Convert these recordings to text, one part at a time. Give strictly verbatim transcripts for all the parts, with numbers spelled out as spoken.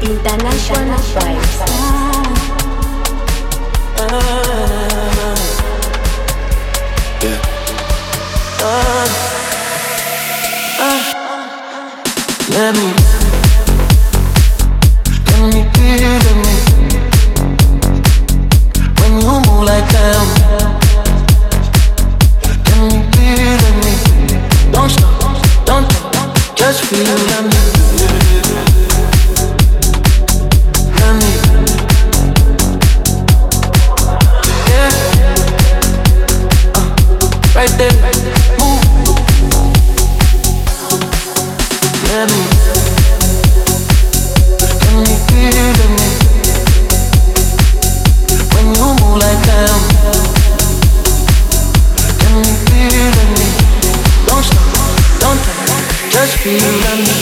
International vibes. Yeah. Uh, uh, let me, let me be, let me. When you move like that, let me be, let me. Don't stop, don't stop, just feel, let me. Let me. Yeah. Uh, right there, move. Let me, let me feel, let me. When you move like that, let me feel, let me. Don't stop, don't stop, just feel, let me.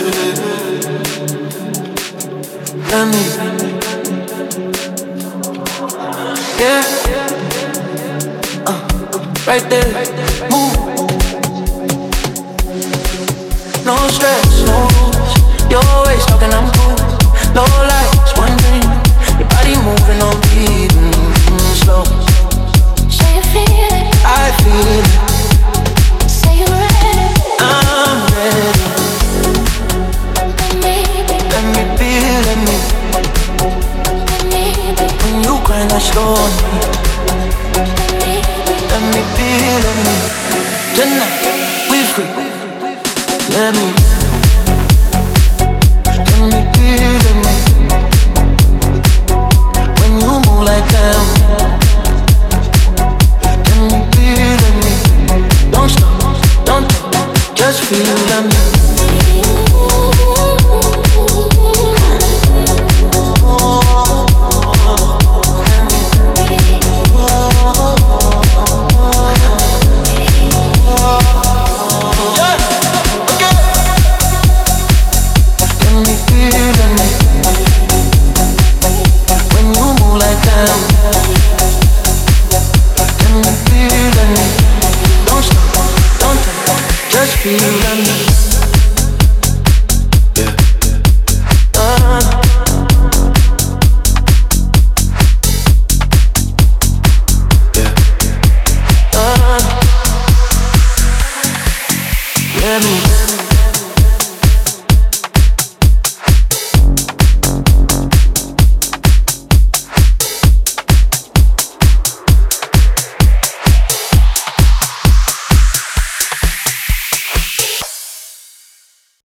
Let me, yeah, uh, right there, move. No stress, no rules. You're always talking, I'm cool. Low lights, one thing. Your body moving on beat, mm, slow. Say you feel it. I feel it. Say you're ready. I'm ready. Let me be, let me. When you grind that slow on me. Let me be, let me. Tonight, we free. Let me. Let me be, let me. When you move like that. Let me be, let me. Don't stop, don't stop, just feel, let me. Let me